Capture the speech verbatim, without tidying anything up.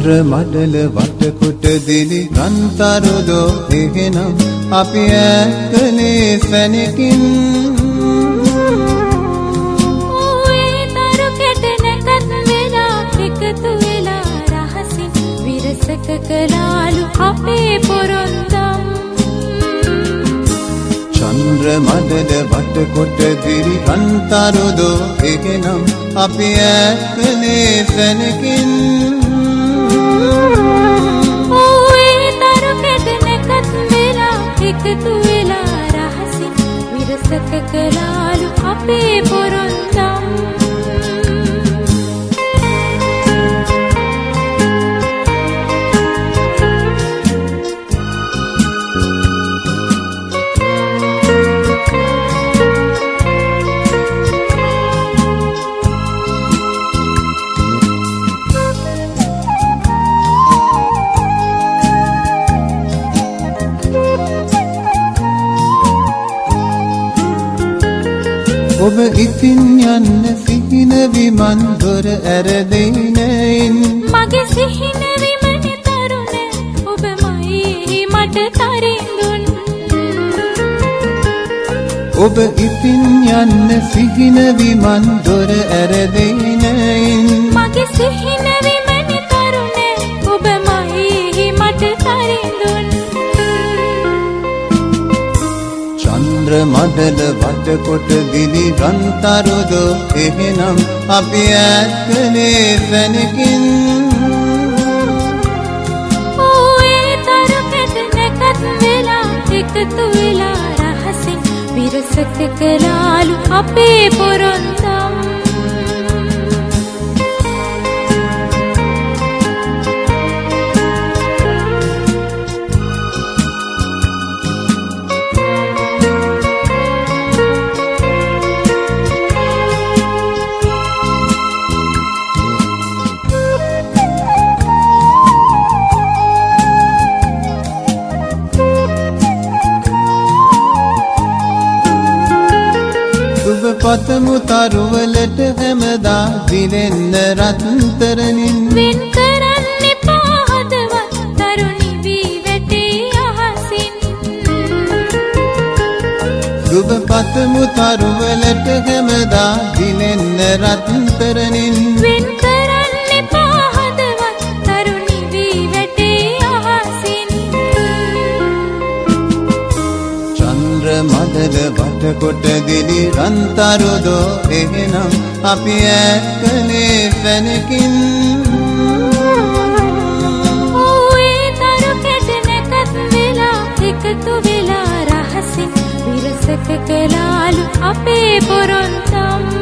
චන්ද්‍ර මඩල වටකොට දිලි රන්තරුදෝ එහෙනම් අපි ඈකලේ සැනකින් ඔය තරු කැට නැකත් වෙලා එකතු වෙලා රහසින් විරසක කලාලු අපේ පොරොන්දම් චන්ද්‍ර මඩල වටකොට දිලි රන්තරුදෝ එහෙනම් අපි ඈකලේ සැනකින් එකතු වෙලා රහසින් විරසක කලාලු අපේ පොරොන්දම් ඔබ ඉතින් යන්න සිහින විමන් දොර ඇරදෙයිනෙයින් මගේ සිහින විමනි තරුණ ඔබමයි මට තරිඳුන් ඔබ ඉතින් යන්න සිහින විමන් දොර ඇරදෙයිනෙයින් මගේ සිහින විමනි තරුණ ඔබමයි මට තරිඳුන් චන්ද්‍ර මඩල වටකොට දිලි රන්තරුදෝ එහෙනම් අපි ඈකලේ සැනකින් ඔය තරු කැට නැකත් වෙලා එකතු වෙලා රහසින් විරසක කලාලු අපේ පොරොන්දම් පතමු තරුවලට හැමදා දිලෙන්න රත්තරනින් වෙන් කරන්න එපා හදවත් තරුණි වී වැටේ අහසින් සුබ පතමු තරුවලට හැමදා දිලෙන්න රත්තරනින් වෙන් කරන්න එපා හදවත් තරුණි වී වැටේ අහසින් චන්ද්‍ර මඩල වටකොට දිලි රන්තරුදෝ එහෙනම් අපි ඈකලේ සැනකින් ඔය තරු කැට නැකත් වෙලා එකතු වෙලා රහසින් විරසක කලාලු අපේ පොරොන්දම්